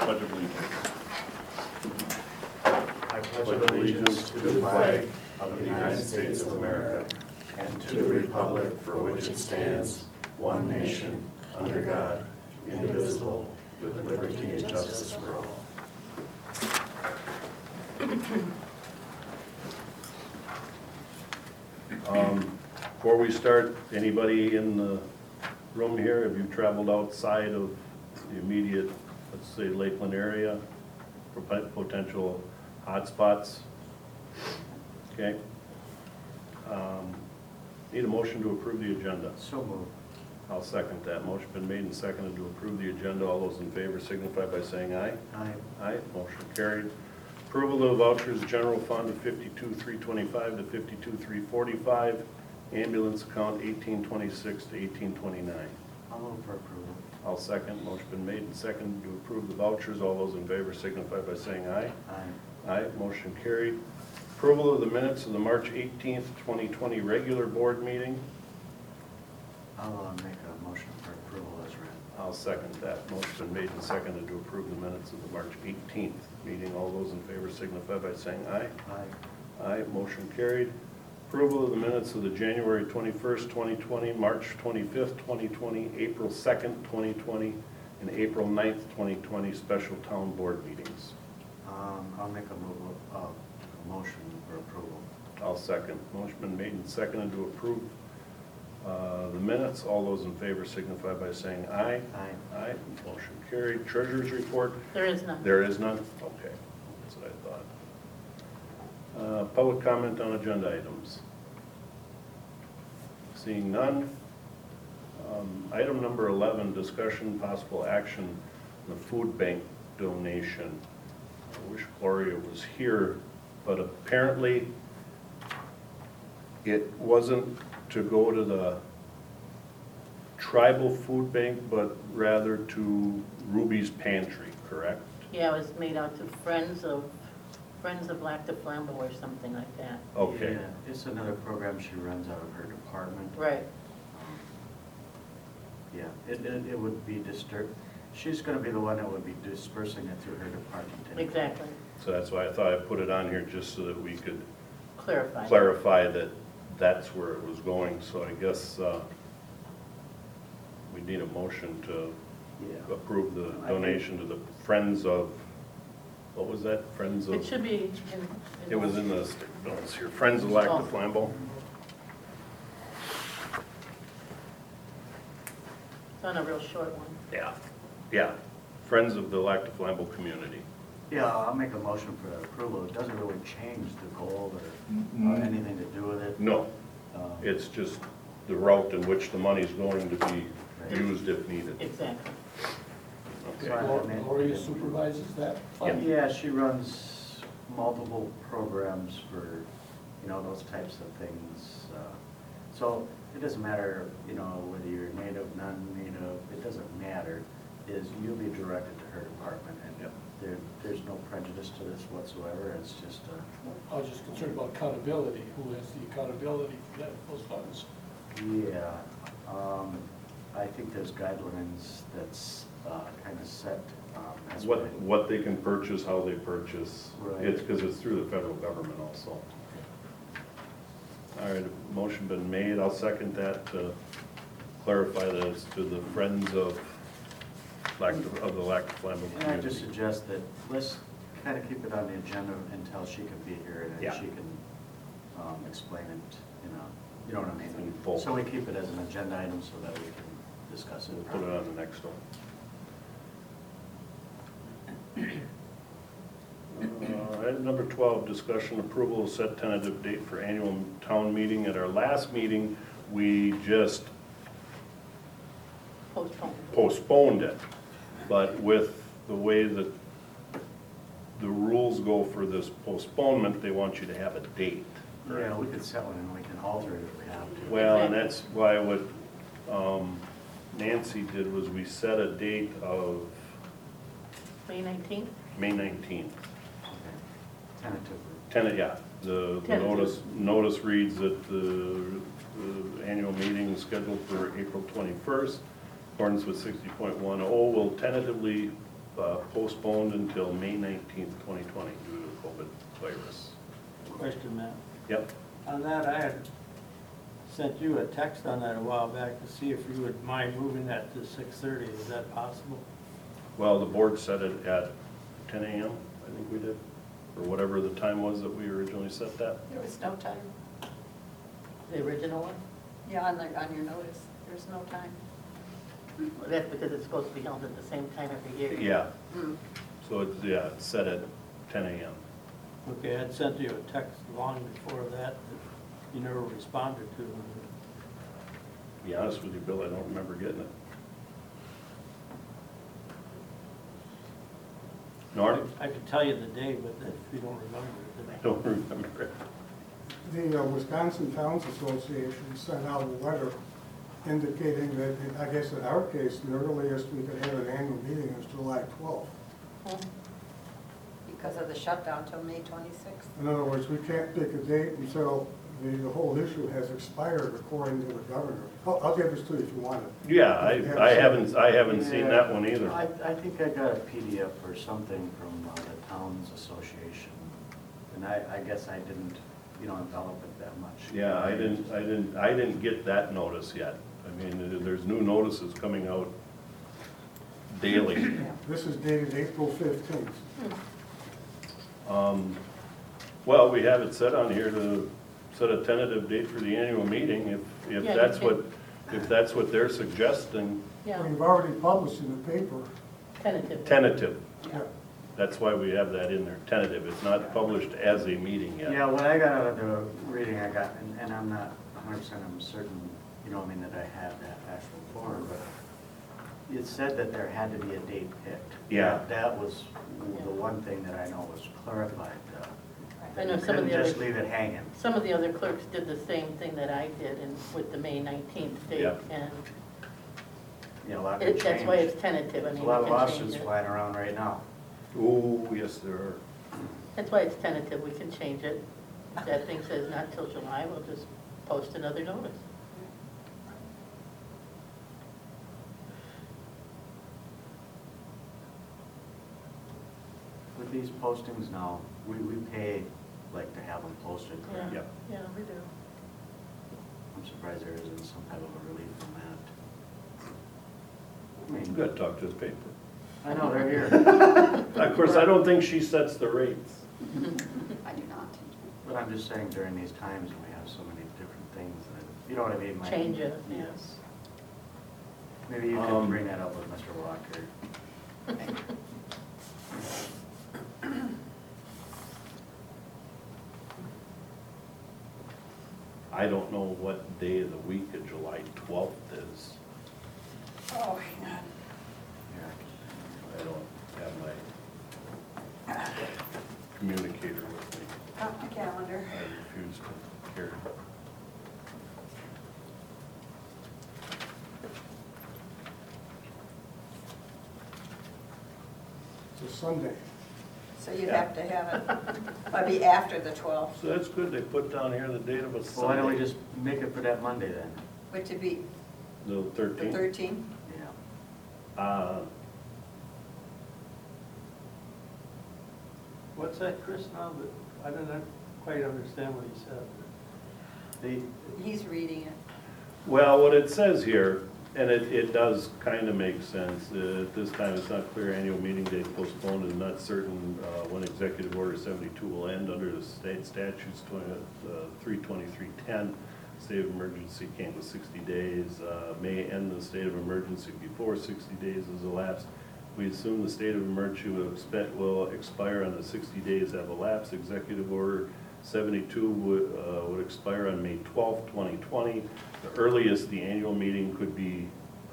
Pledge of allegiance. I pledge allegiance to the flag of the United States of America and to the republic for which it stands, one nation, under God, indivisible, with liberty and justice for all. Before we start, anybody in the room here, have you traveled outside of the immediate, let's say, Lakeland area for potential hotspots? Okay. Need a motion to approve the agenda. So moved. I'll second that. Motion been made and seconded to approve the agenda. All those in favor signify by saying aye. Aye. Aye, motion carried. Approval of vouchers, general fund of 52,325 to 52,345, ambulance account 1826 to 1829. I'll move for approval. I'll second. Motion been made and seconded to approve the vouchers. All those in favor signify by saying aye. Aye. Aye, motion carried. Approval of the minutes of the March 18th, 2020 regular board meeting. I'll make a motion for approval as read. I'll second that. Motion been made and seconded to approve the minutes of the March 18th meeting. All those in favor signify by saying aye. Aye. Aye, motion carried. Approval of the minutes of the January 21st, 2020, March 25th, 2020, April 2nd, 2020, and April 9th, 2020 special town board meetings. I'll make a motion for approval. I'll second. Motion been made and seconded to approve the minutes. All those in favor signify by saying aye. Aye. Aye, motion carried. Treasurer's report. There is none. There is none? Okay, that's what I thought. Public comment on agenda items. Seeing none. Item number 11, discussion possible action on the food bank donation. I wish Gloria was here, but apparently it wasn't to go to the tribal food bank, but rather to Ruby's Pantry, correct? Yeah, it was made out to Friends of Lac de Flambeau or something like that. Okay. Yeah, it's another program she runs out of her department. Right. Yeah, it would be she's gonna be the one that would be dispersing it through her department. anyway. Exactly. So that's why I thought I'd put it on here, just so that we could Clarify. clarify that that's where it was going. So I guess we need a motion to Yeah. approve the donation to the Friends of, what was that? Friends It of, should be it was in the notes here, Friends of Lac de Flambeau. It's on a real short one. Yeah, Friends of the Lac de Flambeau community. Yeah, I'll make a motion for approval. It doesn't really change the goal or anything to do with it. No, Um, it's just the route in which the money's going to be used if needed. Exactly. Okay. So I made- Gloria supervises that fund? Yeah, she runs multiple programs for, those types of things. So it doesn't matter, whether you're native, non-native, it doesn't matter, you'll be directed to her department. Yep. And there's no prejudice to this whatsoever, it's just, I was just concerned about accountability. Who has the accountability for those funds? yeah. I think there's guidelines that's kind of set. as What they can purchase, how they purchase. Right. It's because it's through the federal government also. All right, a motion been made. I'll second that to clarify that it's to the Friends of the Lac de Flambeau And I community. just suggest that let's kind of keep it on the agenda until she can be here and Yeah. then she can explain it, you know what I mean? In full. So we keep it as an agenda item so that we can discuss it. We'll put it on the next one. Item number 12, discussion approval of set tentative date for annual town meeting. At our last meeting, we just Postpone. postponed it. But with the way that the rules go for this postponement, they want you to have a date. Yeah, we could set one and we can alter it if we have to. Well, and that's why what Nancy did was we set a date of May 19th? May 19th. Okay. Tentatively. Yeah, the Tentative. notice reads that the annual meeting is scheduled for April 21st. Accordance with 60.10, will tentatively postponed until May 19th, 2020 due to the COVID virus. Question, Matt. Yep. On that, I had sent you a text on that a while back to see if you would mind moving that to 6:30. Is that possible? Well, the board set it at 10 a.m., I think we did, or whatever the time was that we originally set that. There was no time. The original one? Yeah, on your notice, there's no time. That's because it's supposed to be held at the same time every year. Yeah, Hmm. so it's, yeah, it's set at 10 a.m. Okay, I had sent you a text long before that you never responded to. To be honest with you, Bill, I don't remember getting it. Norm? I could tell you the day, but if you don't remember it, then I don't remember it. The Wisconsin Towns Association sent out a letter indicating that, I guess in our case, the earliest we could have an annual meeting is July 12th. Because of the shutdown till May 26th. In other words, we can't pick a date until the whole issue has expired according to the governor. I'll give this to you if you want it. Yeah, I haven't seen that one either. I think I got a PDF or something from the Towns Association, and I guess I didn't, envelop it that much. Yeah, I didn't get that notice yet. I mean, there's new notices coming out daily. This is dated April 15th. Well, we have it set on here to set a tentative date for the annual meeting, if Yeah, that's you if that's what they're suggesting, Yeah, We've already published in the paper. tentative. tentative. Yeah. That's why we have that in there, tentative. It's not published as a meeting yet. Yeah, what I got out of the reading I got, and I'm not 100% I'm certain, that I have that actual form, but it said that there had to be a date picked. Yeah. That was the one thing that I know was clarified. I know You some of couldn't the just other, leave it hanging. some of the other clerks did the same thing that I did with the May 19th date, Yeah. and A lot could change. that's why it's tentative. I There's mean, a lot of we can change lawsuits it. flying around right now. Oh, yes, there are. That's why it's tentative, we can change it. If that thing says not till July, we'll just post another notice. With these postings now, we pay like to have them posted, correct? Yeah. Yeah, we do. I'm surprised there isn't some type of a relief from that. I You've mean, got to talk to the paper. I know, they're here, Of course, I don't think she sets the rates. I do not. but I'm just saying during these times when we have so many different things, that, you know what I mean? Mike? Change it, yeah. Yes. Maybe you can bring that up with Mr. Walker. I don't know what day of the week of July 12th is. Oh, hang on. Yeah. I don't have my communicator with me. The calendar. I refuse to carry. It's a Sunday. So you'd Yeah. have to have it, it'd be after the 12th, So that's good, they put down here the date of a Well, why don't we Sunday. just make it for that Monday then? which would be The the 13th. 13th. Yeah. what's that, Chris, now? But I didn't quite understand what he said. He's reading it. Well, what it says here, and it does kind of make sense, at this time, it's not clear annual meeting date postponed and not certain when Executive Order 72 will end under the state statutes 32310. State of emergency came with 60 days, may end the state of emergency before 60 days has elapsed. We assume the state of emergency will expire on the 60 days have elapsed. Executive Order 72 would expire on May 12th, 2020. The earliest the annual meeting could be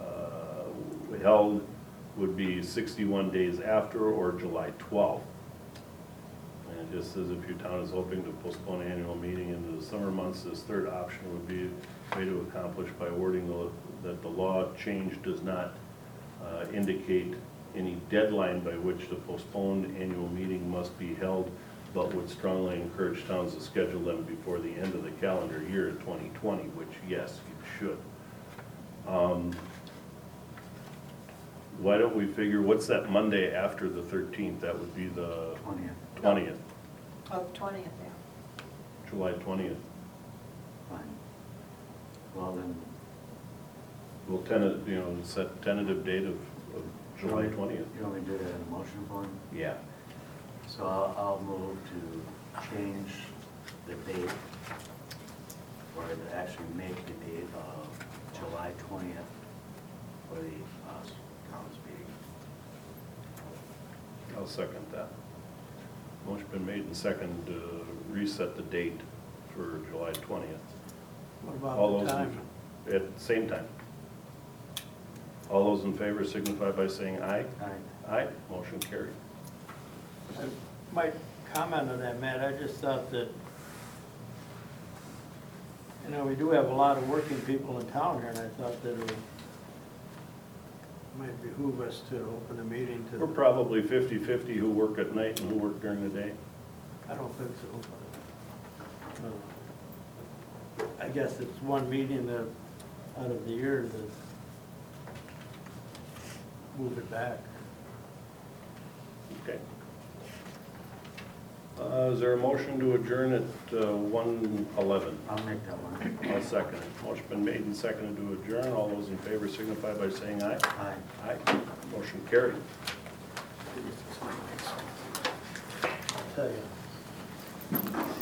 held would be 61 days after or July 12th. And it just says if your town is hoping to postpone annual meeting into the summer months, this third option would be a way to accomplish by wording that the law change does not indicate any deadline by which the postponed annual meeting must be held, but would strongly encourage towns to schedule them before the end of the calendar year 2020, which, yes, you should. why don't we figure, what's that Monday after the 13th? That would be the 20th, 20th, Oh, 20th, yeah. July 20th. fine. Well, then. We'll set tentative date of July 20th. You want me to do that in a motion form? Yeah. So I'll move to change the date, or to actually make the date of July 20th for the council meeting. I'll second that. Motion been made and second to reset the date for July 20th. What All about the those time? At the same time. All those in favor signify by saying aye. Aye. Aye, motion carried. I might comment on that, Matt, I just thought that, we do have a lot of working people in town here, and I thought that it might behoove us to open a meeting to. We're probably 50-50 who work at night and who work during the day. I don't think so. I guess it's one meeting out of the year that move it back. Okay. Is there a motion to adjourn at 1:11? I'll make that one. I'll second it. Motion been made and seconded to adjourn. All those in favor signify by saying aye. Aye. Aye. Motion carried. I'll tell you.